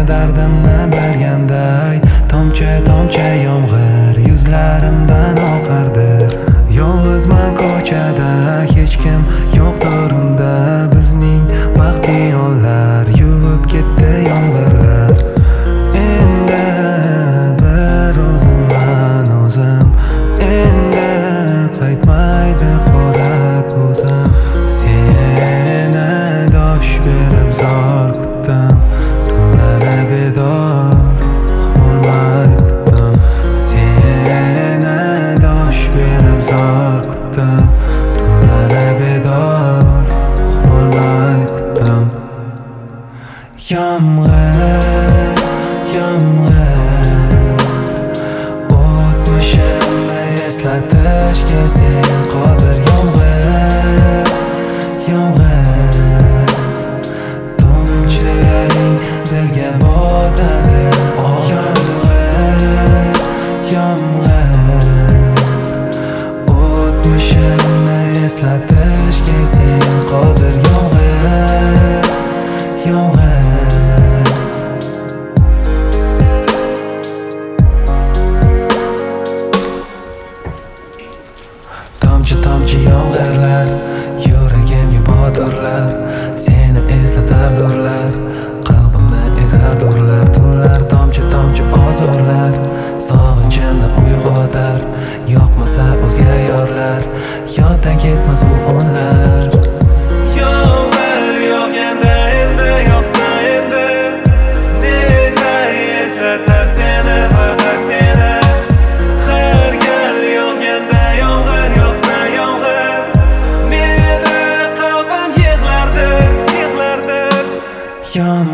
dardimni bilganday, tomchi tomchi yomg'ir yuzlarimdan oqardi. Yolg'izman ko'chada, hech kim yo'qdir unda. Bizning baxtli yollar yuvib ketdi yomg'irlar. Endi bir o'zimman o'zim, endi qaytmaydi qora ko'zim. Seni dosh berib zor kutdim, tunlari bedor bo'lmay kutdim. Seni dosh berib zor kutdim, tunlari bedor bo'lmay kutdim. Yomg'ir, yomg'ir, o'tmishimni eslatishga sen qodir. Yomg'ir, yomg'ir, tomchilaring dilga botadi. Yomg'ir, yomg'ir, o'tmishimni eslatishga sen qodir. Yomg'ir, yomg'ir. Tomchi tomchi yomg'irlar yuragimga botirlar, seni eslatar durlar, qalbimni ezar durlar. Tunlar tomchi tomchi ozorlar, sog'inchimni uyg'otar. Yoqmasa o'zga yorlar, yoddan ketmas u onlar. Yomg'ir yog'ganda endi yoqsa endi, netay eslatar seni, faqat seni. Har gal yog'ganda yomg'ir yoqsa yomg'ir, meni qalbim yig'lardir, yig'lardir.